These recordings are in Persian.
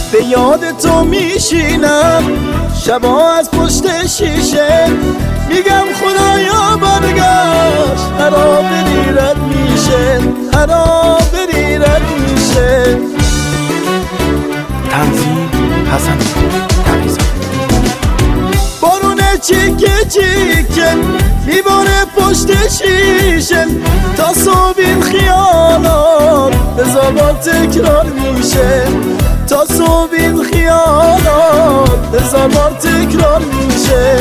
به یاد تو میشینم شبا از پشت شیشه، میگم خدایا برگشت، هرا بری رد میشه، هرا بری رد میشه. تنظیم حسن تبریزی. بارون چیکه چیکه میباره پشت شیشه، تا صبح این خیالات هزار بار تکرار میشه، تا صبح این خیالات هزار بار تکرار میشه.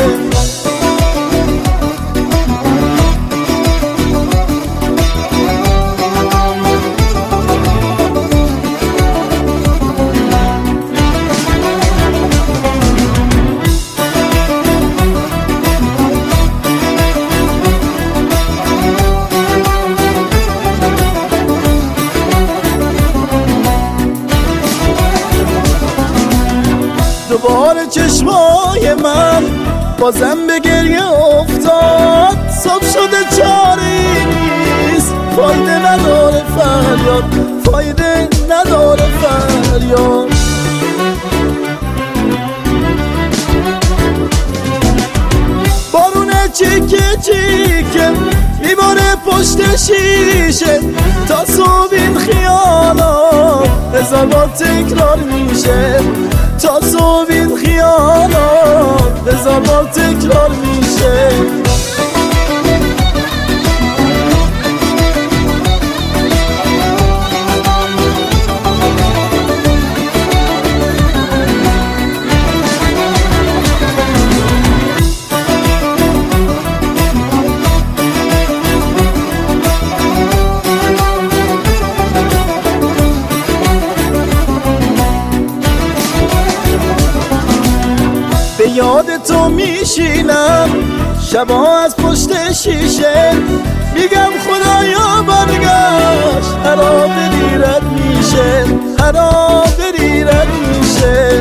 دوباره چشمای من بازم به گریه افتاد، صبح شده چاره‌ای نیست، فایده نداره فریاد، فایده نداره فریاد. بارون چیکه چیکه میباره پشت شیشه، تا صبح این خیالات هزار بار تکرار میشه، تا صبح این خیالات هزار بار تکرار میشه. به یاد تو میشینم شبا از پشت شیشه، میگم خدایا برگشت، هرا بری رد میشه، هرا بری رد میشه.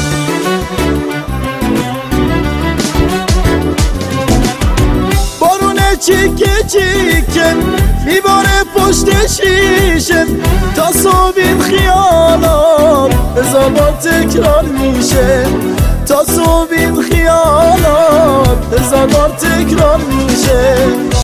بارون چیکه چیکه میباره پشت شیشه، تا صبح این خیالات هزار بار تکرار میشه، تا صبح این خیالات هزار بار تکرار میشه.